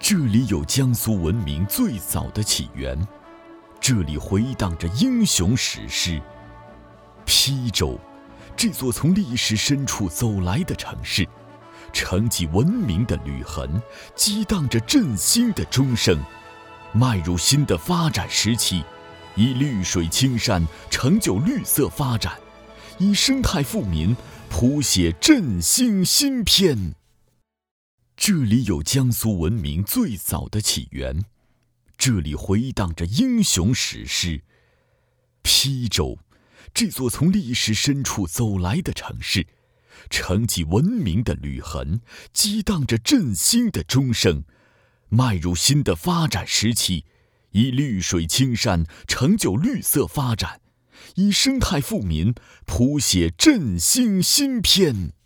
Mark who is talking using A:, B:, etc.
A: 这里有江苏文明最早的起源，这里回荡着英雄史诗。邳州，这座从历史深处走来的城市，承继文明的履痕，激荡着振兴的钟声，迈入新的发展时期，以绿水青山成就绿色发展，以生态富民谱写振兴新篇。这里有江苏文明最早的起源，这里回荡着英雄史诗。邳州，这座从历史深处走来的城市，承继文明的履痕，激荡着振兴的钟声，迈入新的发展时期，以绿水青山成就绿色发展，以生态富民谱写振兴新篇。